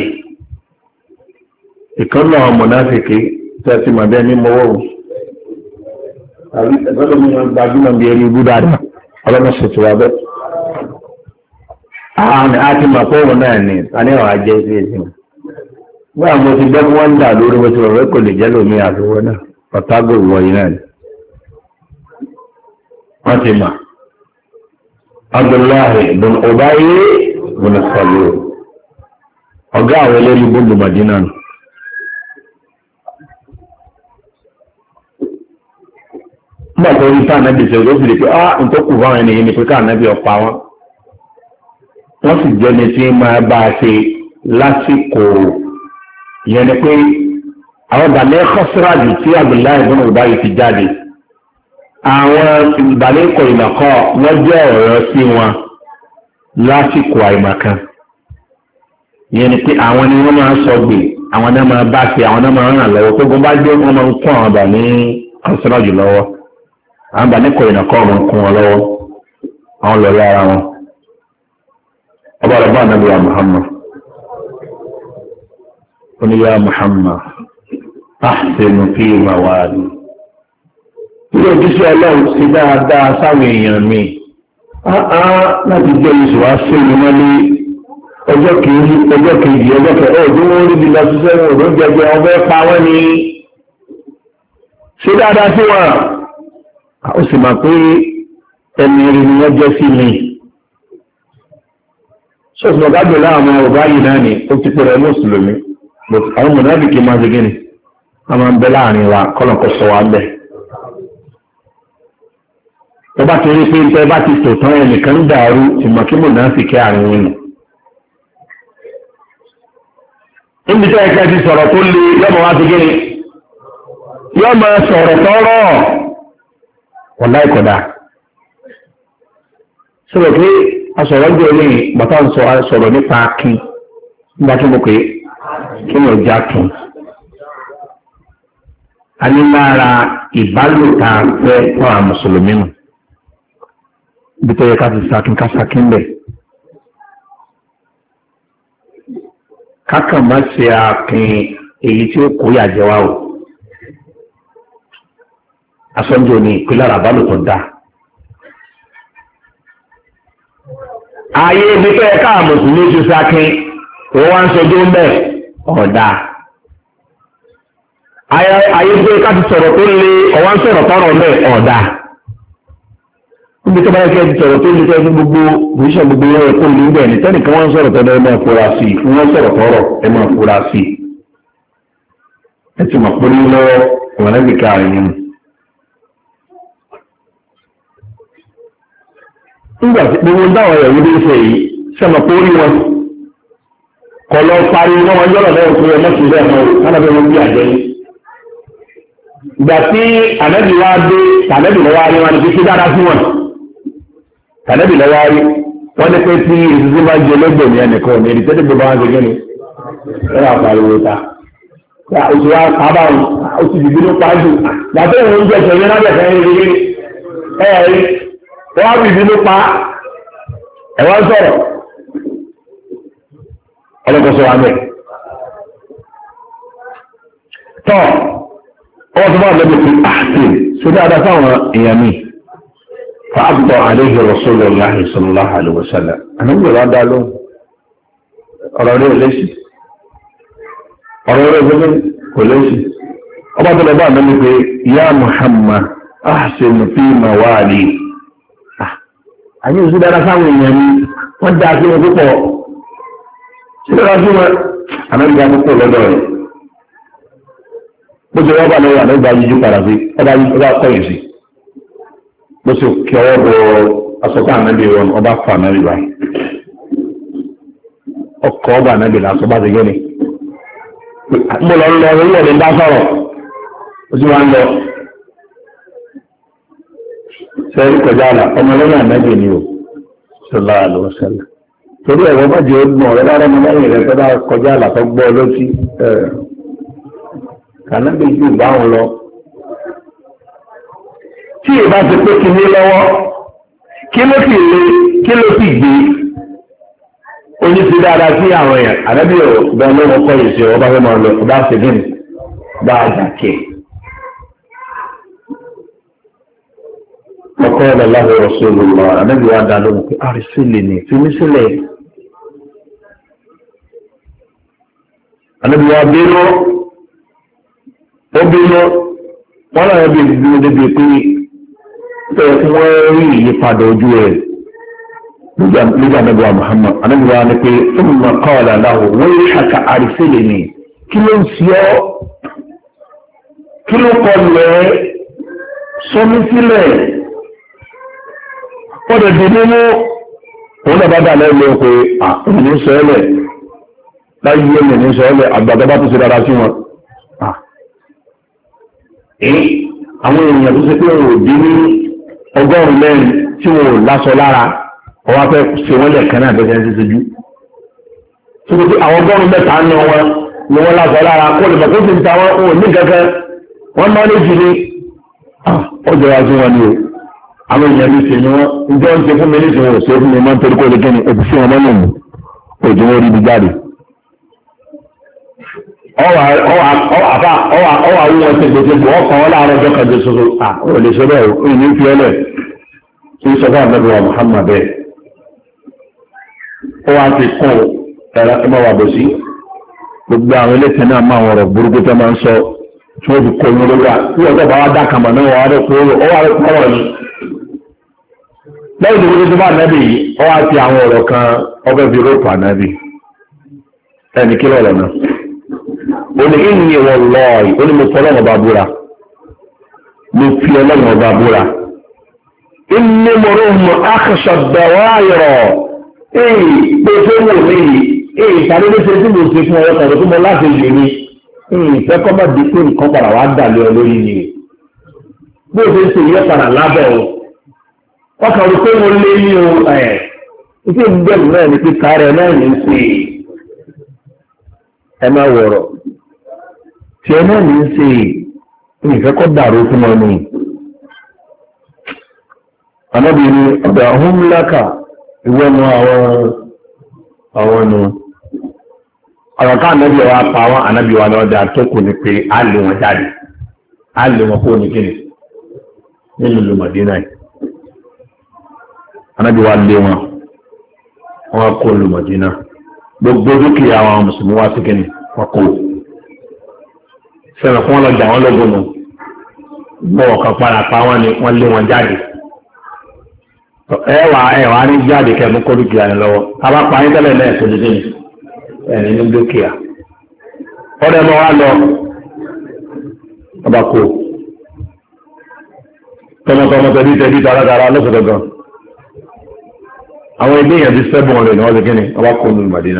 ìkan náà mọ̀náfìkì tẹ́tí màbẹ́ ní mọ́wọ́ o àbí ẹ̀fọ́ lómi wọn gbajúmọ̀ bí ẹni ibú dáadáa ọlọ́mọ ṣètò wa bẹ́ẹ̀. àti mọ̀ pé òun náà ní àníwọ̀n ajẹ́ sí ẹ̀sìn wọ́n àwọn ti gbọ́ wọ́n ń dà lórí wọ́n ti rọ̀ wẹ́ kò lè jẹ́ lómi àfiwọ́ náà ọ̀tágò ìwọ̀nyí náà ni wọ́n ti mọ̀ Abdullahi bin Ubayy bin Salul ọ̀gá àwọn eléyìí bó lu Madina nù. nígbà tó rí sáà náà dìṣẹ́ ó sì rí pé nǹkan kù fáwọn ènìyàn ni pé káà náà bí ọ̀pá wọn wọ́n sì jẹ́ ní tí máa bá a ṣe lásìkò yẹn ni pé àwọn ìbàlẹ̀ kọ́síráàdì tí Abdullahi ibn Ubayy ti jáde àwọn ìbàlẹ̀ ikọ̀ ìmọ̀kọ́ wọ́n jẹ́ ọ̀rọ̀ sí wọn lásìkò àìmọ̀kan yẹn ni pé àwọn ni wọ́n máa ń sọ gbè àwọn náà máa bá ṣe àwọn náà máa ń ràn lọ́wọ́ tó gbọ́n bá gbé wọn máa ń kún àwọn ìbàlẹ̀ kọ́síráàdì lọ́wọ́ àwọn ìbàlẹ̀ ikọ̀ ìmọ̀kọ́ wọn kún wọn lọ́wọ́ àwọn lọ́ọ́ lára wọn. ọba rẹ̀ bá ànábì wa Muhammad oníyà Muhammad ahsinu fi mawali ilé òjíṣẹ́ ọlọ́run sí dáadáa sáwọn èèyàn mi láti jẹ́ oṣù wá sí mi mọ́lé ọjọ́ kejì ọjọ́ kẹta ọdún wọn rí bí lọ sí sẹ́wọ̀n ọdún jẹjẹ wọn fẹ́ pa wọ́n ni ṣe dáadáa sí wọn ó sì máa pé ẹni rí ni wọ́n jẹ́ sí mi ṣọ́ọ̀ṣì ọ̀gájọ́ láwọn ọ̀gá yìí náà ni ó ti pẹ̀rẹ̀ mùsùlùmí àwọn mọ̀nàbìkì máa ṣe gíní a máa ń bẹ láàrin wa kọ́lọ̀kọ́ sọ wa bẹ̀ tó bá ti rí pé ń tẹ́ bá ti tòótọ́ ẹnìkan ń dàrú ìmọ̀kí mọ̀nàbìkì àárín wọn níbi tẹ́ ẹ̀kẹ́ ti sọ̀rọ̀ tó le yọ́mọ̀ wá sí gíní yọ́mọ̀ sọ̀rọ̀ tọ́rọ̀ ọ̀lá ìkọ̀dá sọ̀rọ̀ pé asọ̀rọ̀ jẹ́ ilé bàtà ń sọ̀rọ̀ nípa kí nígbà tó mọ̀ pé kí ni ọjà tún a ní lára ìbálòta fẹ́ fún àwọn mùsùlùmí nù ibi tó yẹ ká ti sakin ká sakin bẹ̀ kákan má ṣe àpín èyí tí ó kó yàjẹ́ wa o asọ́njọ́ ní ìpínlẹ̀ àbálòtọ̀ dáa ayé ibi tó yẹ káà mùsùlùmí ti sákin òun wá ń sojú ń bẹ̀ ọ̀dà ayé ibi tó yẹ ká ti sọ̀rọ̀ tó lé ọ̀wá ń sọ̀rọ̀ tọ̀rọ̀ ń bẹ̀ ọ̀dà níbi tó bá yẹ kí ẹ ti sọ̀rọ̀ tó lé kẹ́ fún gbogbo òṣìṣẹ́ gbogbo yẹn kó lé ń bẹ̀ ní tẹ́nìkan wọ́n ń sọ̀rọ̀ tọ́lọ́ ẹ máa fura sí i wọ́n sọ̀rọ̀ tọ̀rọ̀ ẹ máa fura sí i ẹ ti mọ̀ pé lọ́wọ́ ìwọ̀n ẹ̀bí káàrin nínú. nígbà tí gbogbo dáwọn ẹ̀rọ ní ìfẹ́ yìí sẹ́mọ̀ pé ó rí wọn kọ̀ lọ parí wọn wọn yọ́rọ̀ lẹ́wọ̀n tó yẹ mọ́sí bẹ́ẹ̀ mọ́ kánábẹ́ wọn bí àjẹ́ yìí. ìgbà tí ànẹ́bì wá dé tànẹ́bì lọ́wọ́ rí wọn ni kí dáadáa sí wọn tànẹ́bì lọ́wọ́ rí wọ́n ní pé tí ìṣúṣú bá jẹ lẹ́gbẹ̀ẹ́ ní ẹnìkan ní èdè tẹ́lẹ̀ gbogbo wọn ṣe gẹ́ni ẹ̀rọ àpariwo ta oṣù wa kábà oṣù dìbí ló pàjù gbàtẹ́ ìwọ̀n oúnjẹ ìṣẹ̀lẹ̀ lábẹ́ wọ́n á bìbí ló pa ẹ̀wọ́n sọ̀rọ̀ ọlọ́kọ̀ọ́sọ wa mẹ́. tọ́ ọwọ́ tó bá lọ́dún pé àti sódà adá fáwọn èèyàn mi fàábùtọ̀ àléhì Rasulullahi sallallahu alaihi wasallam ànágbè wa dá lóhùn ọ̀rọ̀ rẹ̀ lẹ́sì kò lẹ́sì ọba tó lọ bá ànágbè pé ya Muhammad ahsin fi mawali àyè òsì dára sáwọn èèyàn ni wọ́n dá sí wọn púpọ̀ sí dára sí wọn àmẹ́ríkà púpọ̀ lọ́dọ̀ rẹ̀ bó ṣe wọ́n bá lọ́wọ́ àmẹ́ríkà yíjú padà sí ọba kọ́yìn sí bó ṣe kí ọwọ́ bọ asọ́kọ́ àmẹ́bí wọn ọba fà àmẹ́ríkà ọkọ̀ ọba àmẹ́bí lásán bá ti gẹ́ni mo lọ lọ orí ọ̀dẹ̀ bá sọ̀rọ̀ ó sì wá ń lọ sẹ́rí kọjá àlà ọmọ lọ́nà àmẹ́bì ni ó sallallahu alaihi wasallam torí ẹ̀wọ́ bá jẹ́ ọdún ọ̀rẹ́ lára ọmọ lẹ́yìn rẹ̀ tó bá kọjá àlà tó gbọ́ lọ́sí kànáàbì jù bá wọn lọ tí ìbá ti pé kí ní lọ́wọ́ kí ló sì lé kí ló sì gbé oní ti dáadáa sí àwọn èèyàn ànábì ọ̀gbọ́n lọ́wọ́ kọ́ ìṣe ọba fẹ́ máa lọ ọba ṣe bí bá a dàkẹ́. وقال له رسول الله النبي وعد لهم أرسلني في مثله النبي وعدينه وبينه ولا يبي يبينه بيكي تقوي يفاد وجوه لجا نبي محمد النبي وعدك ثم قال له ويحك أرسلني كيلو سيو كيلو قال له سمي سيله ọdọ̀ dì nínú òun náà bá dà lẹ́lẹ́ pé àwọn ní sọ́ọ́lẹ̀ láyé ẹ̀mẹ̀ ní sọ́ọ́lẹ̀ àgbàgbà bá tó ṣe dára sí wọn. àwọn èèyàn tó ṣe pé wọn ò dín ní ọgọ́rùn-ún mẹ́rin tí wọn ò láṣọ lára ọwọ́ fẹ́ ṣe wọ́n lẹ̀kan náà bẹ́ẹ̀ ṣe ṣojú. tó ṣe àwọn ọgọ́rùn-ún mẹ́ta ń lọ wọn ni wọ́n láṣọ lára kó lè mọ̀ tó ṣe ń ta wọn ò ní kankan wọ́n máa lè jì ní ọjọ́ wa sí wọn ni o. àwọn èèyàn ní ṣe ni wọ́n ń jọ ń ṣe fún mi ní ìṣòro ṣe fún mi máa ń torí kó lè kí ni òbí sí wọn mọ́nà mú òjò wọn rí ibi jáde ọwà àwọn ọ̀sẹ̀ gbogbo ọkàn wọn láàárọ̀ ọjọ́ kan jésù ò lè ṣe bẹ́ẹ̀ ò ní fi ẹlẹ̀ tí ó sọ fún àmì wa Muhammad bẹ́ẹ̀ ó wá ti kún ẹ̀rọ ẹmọ wà bọ̀ sí gbogbo àwọn eléyìí náà máa wọ̀rọ̀ burúkú tó máa ń sọ tí wọ́n fi kó inú lórí wa tí ọjọ́ bá wá dá kàmá náà wà á rẹ̀ kó ó wà rẹ̀ pọ́wọ́ ni lẹ́yìn tó wọlé tó bá ànábì yìí ó wá ti àwọn ọ̀rọ̀ kan ọbẹ̀ fi róòpù ànábì ẹni kí lọ́rọ̀ náà oni inni wallahi oni mo fọlọ́n ọba búra mo fi ọlọ́run ọba búra inni mọ̀rọ̀mù akṣọ̀dọ̀wáyọ̀ gbèsè wò ní ìtàlẹ́ ní ṣe tí mo ṣe fún ọyọ́ kan tó mọ láti lè ní ìfẹ́ kọ́ bá di pé nǹkan padà wá dà lé ọ lórí ni bó ṣe ń ṣe ìyẹ́ padà lábẹ́ o ọkàn rò pé mo lé ní o ìṣe ìgbẹ́rù náà ní kíkà rẹ̀ náà ní ṣe ẹ má wọ̀rọ̀ tí ẹ náà ní ṣe ìfẹ́ kọ́ dàrú fún ọ ní anábìrin ọ̀dà ọ̀hún lákà ìwọ́nu àwọn nu ọ̀rọ̀ ká ànábì wa pa àwọn ànábì wa lọ́dà tó kù ní pé á lè wọn jáde á lè wọn kó ní kíni nínú ìlú Mádínà yìí ànábì wa lé wọn kó ìlú Mádínà gbogbo dúkìá àwọn mùsùlùmí wá sí kíni wọn kó sẹ́wọ̀n fún wọn lọ jà wọn lógun nù bọ́ọ̀ kan padà pa wọn ni wọ́n lé wọn jáde ẹwà ní jáde kẹmú kó dúkìá ní lọ́wọ́ kábà pa ayé tẹ́lẹ̀ náà tó dédé ní ẹni ní dúkìá ọdẹ mọ́ wá lọ ọba kó tọmọtọmọ tẹbí taratara lọ́sọ̀dọ̀gàn àwọn ẹgbẹ́ yẹn ti sẹ́bùn rẹ̀ ní wọ́n ti kíni ọba kó nínú Mádínà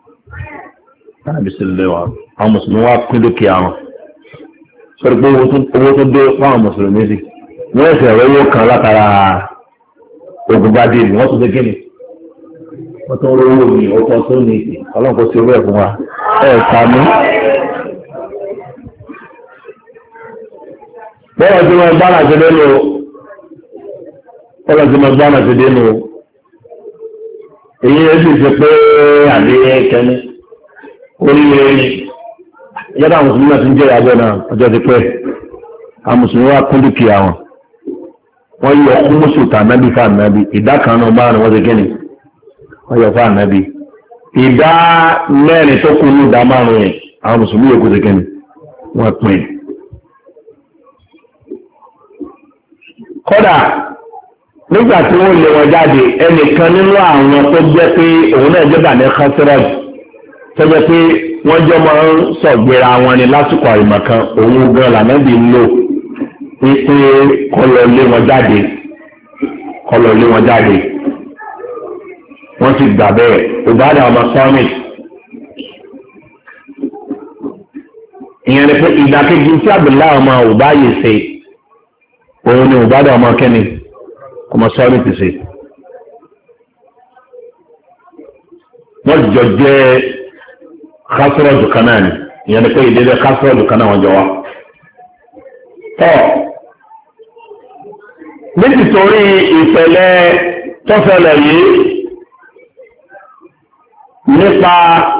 àbísílẹ̀ àwọn mùsùlùmí wá pín dúkìá wọn sọ̀rọ̀ pé owó tó dé fáwọn mùsùlùmí sí wọ́n ẹ̀sẹ̀ rẹ̀ yóò kàn látara ogun bá dé ní wọ́n tún dé gíní wọ́n tún rówó ní ọkọ̀ tó ní ìsìn ọlọ́run kó sí owó ẹ̀ fún wa ẹ̀ sàmú. bọ́ọ̀lù tí wọ́n gbára ti dénú èyí ẹ̀ sì ṣe pé àbí kẹ́ni oríire ni ìjọba àwọn mùsùlùmí náà ti ń jẹ́ ìyàbọ̀ náà ọjọ́ ti pẹ́ àwọn mùsùlùmí wá kún dúkìá wọn wọ́n yọ kúmùsù tànábì fáànábì ìdá kan náà márùn wọ́n ti gẹ́ni wọ́n yọ fáànábì ìdá mẹ́rin tó kún ní ìdá márùn yẹn àwọn mùsùlùmí yòókù ti gẹ́ni wọ́n pín kódà nígbà tí wọ́n lé wọn jáde ẹnìkan nínú àwọn tó jẹ́ pé òun náà jẹ́ bàní kásírọ̀jù tó jẹ́ pé wọ́n jọ máa ń sọ̀gbéra wọn ni lásìkò àìmọ̀kan òun gan lànàbì ń lò wípé kọlọ lé wọn jáde wọ́n ti gbà bẹ́ẹ̀ ìbádà ọmọ summit ìyẹn ni pé ìdákejì tí àbùlá ọmọ òbáyé ṣe òun ni ìbádà ọmọ kẹ́ni ọmọ summit ṣe wọ́n jọ jẹ́ kásírọ̀jù kan náà ni ìyẹn ni pé ìdílé kásírọ̀jù kan náà wọ́n jọ wá. nítorí ìṣẹ̀lẹ̀ tó ṣẹlẹ̀ yìí nípa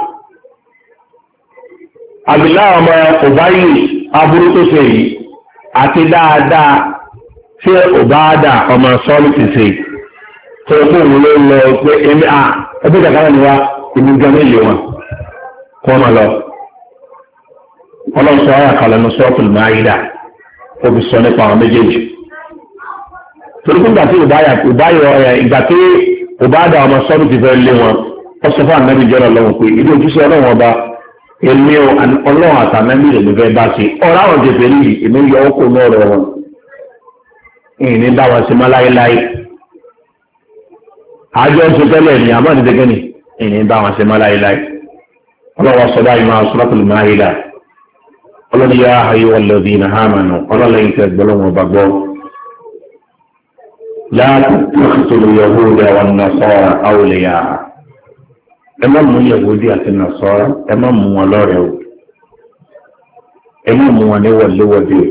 àbílá ọmọ òbáyì aburú tó ṣe yìí àti dáadáa tí òbáàdà ọmọ sọ́ọ̀lù ti ṣe tó kó òun ló lọ pé èmi ẹgbẹ́ kàkàrà ni wá ìlú gan méjì wọn kọ́ máa lọ ọlọ́sọ ayàkàlẹ̀ ní sọ́ọ̀tù Máídà ó fi sọ nípa àwọn méjèèjì torí fún ìgbà tí òbáàdà ọmọ sọ́ọ̀lù ti fẹ́ lé wọn ó sọ fún ànábì jẹ́rọ lọ́wọ́ pé ìdí ojúṣe ọlọ́wọ́n ọba èmi ọlọ́wọ́n àtànábì rẹ̀ ló fẹ́ bá ṣe ọ̀rọ̀ àwọn jẹ̀fẹ̀ yìí èmi yọ ókò lọ́rọ̀ wọn ìní bá wọn ṣe má láéláé àjọ ń ṣe tẹ́lẹ̀ ní àmọ́ ní dẹ́gẹ́ni ìní bá wọn ṣe má láéláé ọlọ́wọ́ sọ báyìí máa Suratul Maida ọlọ́ni yá ayyuhal ladhina amanu ọlọ́lẹ́yìn tẹ́ gbọ́lọ́wọ́ bá gbọ́ la tattakhidul yahuda wan nasara awliya ẹ má mú Yahudi àti Nasara ẹ má mú wọn lọ́rẹ̀ o ẹ má mú wọn ní wọléwọlé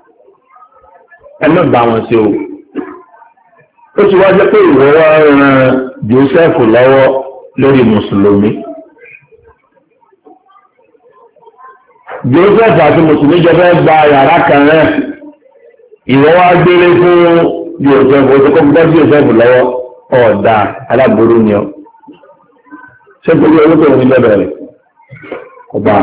ẹ má bá wọn ṣe o ó ti wá jẹ́ pé ìwọ wá ran Joseph lọ́wọ́ lórí mùsùlùmí Joseph àti mùsùlùmí jọ fẹ́ gba yàrá kan náà ìwọ wá gbélé fún Joseph òṣèkọ́ gbọ́ Joseph lọ́wọ́ ọ̀dà aláboró ni ọ ṣé torí owó tó ń lọ́dọ̀ rẹ̀ ọba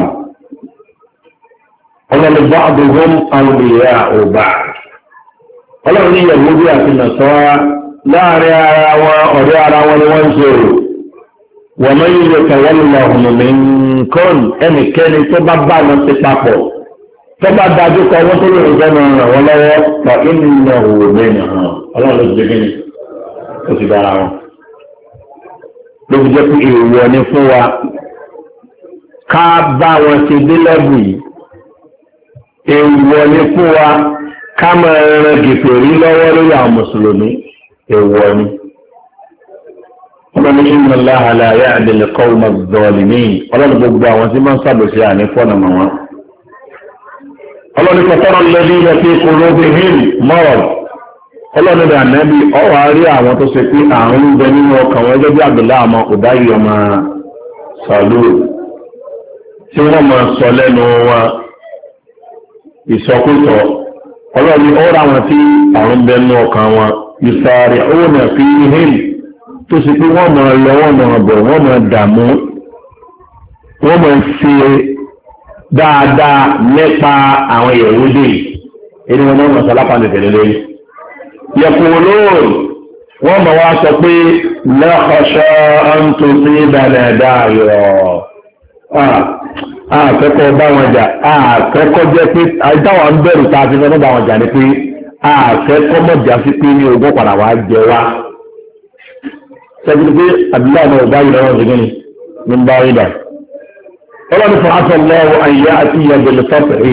ọlọ́run bá àbúgbọ́n àwọn ìyá ọba ọlọ́run ní Yahudi àti Nasara láàrin ara wọn ọ̀rẹ́ ara wọn ni wọ́n ń ṣe rò wọ́n mọ̀ yìí lè kàwé lọ ọ̀hún nǹkan ẹnikẹ́ni tó bá bá wọn ti papọ̀ tó bá dájú kọ wọ́n tó lè rìn jẹ́ máa ràn wọ́n lọ́wọ́ pa inú òwò mẹ́rin hàn ọlọ́run ló ti dé kíni ó ti dára wọn. ló fi jẹ́ pé èèwọ̀ ni fún wa ká bá wọn ṣe dé lẹ́bù yìí èèwọ̀ ni fún wa ká máa ran gèpè rí lọ́wọ́ lórí àwọn mùsùlùmí èèwọ̀ ni. ọlọ́run inna Allaha la yahdi al-qawma adh-dhalimin ọlọ́run gbogbo àwọn tí máa ń ṣàbòsí àní fọ́nà mọ́ wọn. ọlọ́run fatara alladhina fi qulubihim marad ọlọ́run rẹ̀ ànábì ọ̀wà rí àwọn tó ṣe pé àrùn ń bẹ nínú ọkàn wọn gẹ́gẹ́ bí Abdullahi ọmọ Ubayy ọmọ Salul tí wọ́n máa sọ lẹ́nu wọn ìsọkúsọ ọlọ́run ó rà wọn tí àrùn ń bẹ nínú ọkàn wọn yusari'una fihim tó ṣe pé wọ́n máa lọ wọ́n máa bọ̀ wọ́n máa dààmú wọ́n máa ṣe dáadáa nípa àwọn Yahudi ẹni wọn náà sọ lápá lè tẹ̀lé lórí. Yaqulun wọ́n máa wá sọ pé lakhasha an tusibana da'ira àkẹ́kọ̀ọ́ bá wọn jà àkẹ́kọ̀ọ́ jẹ́ pé àìdáwọn ń bẹ̀rù tá a ti fẹ́ bá wọn jà ni pé àkẹ́kọ̀ọ́ mọ̀ jà sí pé ní ogún padà wá jẹ wá. sẹ́gun pé Abdullahi náà bá yìí lọ́wọ́ ṣẹ́gun ní ń bá yìí dà. ọlọ́ni fún asọ̀lọ́wọ́ àyà àti ìyàgbẹ̀lẹ̀ sọ́pẹ̀rì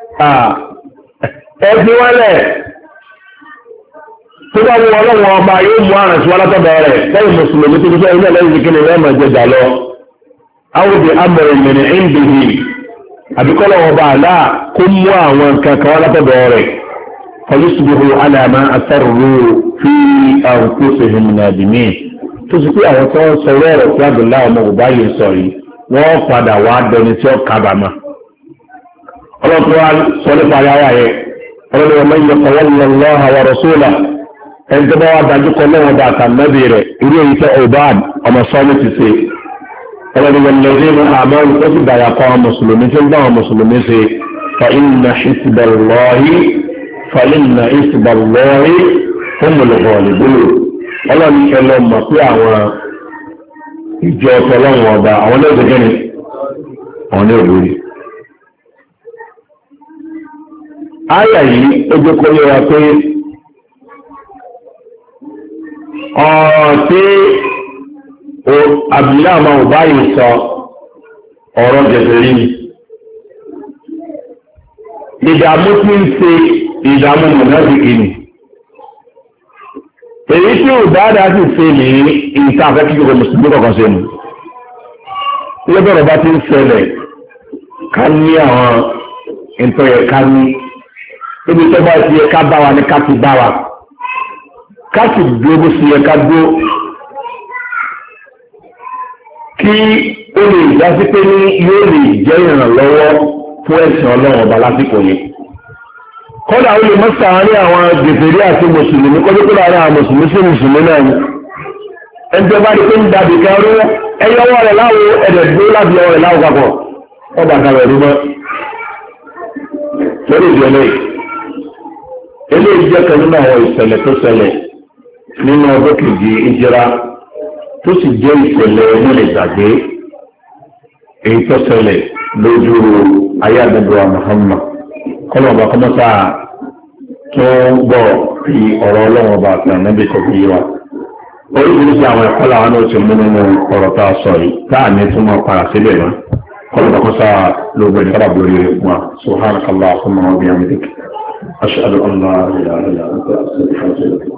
ẹ̀sìn wọlé tó bá wọ ọlọ́wọ́ ọba yóò mú àrùn sí wọn látọ̀dọ̀ rẹ̀ lẹ́yìn mùsùlùmí tó fẹ́ ilé ẹlẹ́yìn ìkíni rẹ̀ máa jẹjà lọ. àwòdì amẹ̀rẹ̀ mẹ̀rẹ̀ ẹ̀ńdìhì àbíkọ́lọ̀ ọba àlá kó mú àwọn nǹkan kan wọn látọ̀dọ̀ rẹ̀ fọlùsùbùhù alàmà àtàrùrù fi àwùkúṣehìn nàdìmí tó sì pé àwọn tó ń sọ rẹ̀ tí Abdullahi ọmọ Ubayy sọ yìí wọ́n padà wá dẹni tí ó kábàámà. ọlọ́pàá wa sọ nípa ayáwá yẹn ọlọ́pàá man yatawalla Allaha wa rasulahu ẹni tó bá wá dájú kọ lọ́wọ́ bá àtàlẹ́bí rẹ̀ irú èyí tẹ́ Ubad ọmọ sọ́ọ́nì ti ṣe ọlọ́pàá lẹ́yìn àmọ́ ó sì dàyà kọ́ àwọn mùsùlùmí tí ń bá àwọn mùsùlùmí ṣe fa inna hizballahi humul ghalibun ọlọ́ni ẹlọ mọ̀ pé àwọn ìjọ ọ̀tọ̀lọ́wọ̀n ọba àwọn lẹ́gbẹ̀ẹ́ gẹ́ni àwọn ní òlórí. Áyà yìí ó jẹ́ kó yẹ wa pé ọ̀rọ̀ tí Abdullahi ọmọ Ubayy sọ ọ̀rọ̀ jẹ̀bẹ̀rí ni. Ìdààmú tí ń ṣe ìdààmú mùnáfíkí ni. Èyí tí ò dáadáa sì ṣe ní ìta àfẹ́kí gbogbo mùsùlùmí kọ̀ọ̀kan ṣe nù. Lọ́bẹ̀rẹ̀ bá ti ń ṣẹlẹ̀ ká ní àwọn ìtọ́ yẹ ká ní. Ibi tó bá ti yẹ ká bá wa ní ká ti bá wa. Ká sì dúró bó ṣe yẹ ká dúró. Kí ó lè já sí pé ní yóò lè jẹ́ ìrànlọ́wọ́ fún ẹ̀sìn Ọlọ́run ọba lásìkò yẹn. Kọ́dà ó lè mọ́ sàárín àwọn gèfèrè àti mùsùlùmí kọ́dà kó láàrin àwọn mùsùlùmí sí mùsùlùmí náà ni. Ẹnjẹ́ bá rí pé ń dàbí kan rú ẹyọwọ́ rẹ̀ láwo ẹ̀dẹ̀ dúró láti ọwọ́ rẹ̀ láwo papọ̀. Wọ́n bá kan rẹ̀ rí mọ́. Lórí ìdílé eléyìí jẹ́ kan nínú àwọn ìṣẹ̀lẹ̀ tó ṣẹlẹ̀ nínú ọdún kejì ìjìra tó sì jẹ́ ìṣẹ̀lẹ̀ onílẹ̀ ìgbàgbé èyí tó ṣẹlẹ̀ lójú ayé àdàbọ̀ Muhammad. Kọ́lọ̀ ọba kọ́mọ́sá tó gbọ́ fi ọ̀rọ̀ ọlọ́run ọba àti ànábì kò fi yé wa. Oríṣiríṣi àwọn ẹ̀kọ́ làwọn náà ti mú nínú ọ̀rọ̀ tá a sọ yìí táà ní tún máa para síbẹ̀ náà. Kọ́lọ̀ ọba kọ́mọ́sá ló bẹ̀rẹ̀ kára borí rẹ̀ fún wa. Subhanakallahumma wa bihamdik. Ashhadu an la ilaha illa anta astaghfiruka wa atubu ilayk.